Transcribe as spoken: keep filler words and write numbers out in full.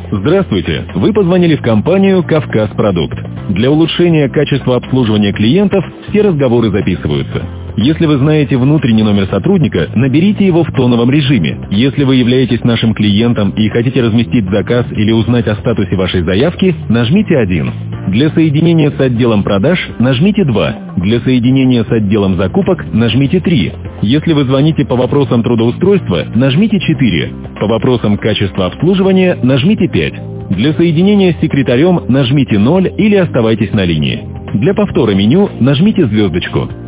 Здравствуйте! Вы позвонили в компанию «Кавказ Продукт». Для улучшения качества обслуживания клиентов все разговоры записываются. Если вы знаете внутренний номер сотрудника, наберите его в тоновом режиме. Если вы являетесь нашим клиентом и хотите разместить заказ или узнать о статусе вашей заявки, нажмите один. Для соединения с отделом продаж нажмите два. Для соединения с отделом закупок нажмите три. Если вы звоните по вопросам трудоустройства, нажмите четыре. По вопросам качества обслуживания нажмите пять. Для соединения с секретарем нажмите ноль или оставайтесь на линии. Для повтора меню нажмите звездочку.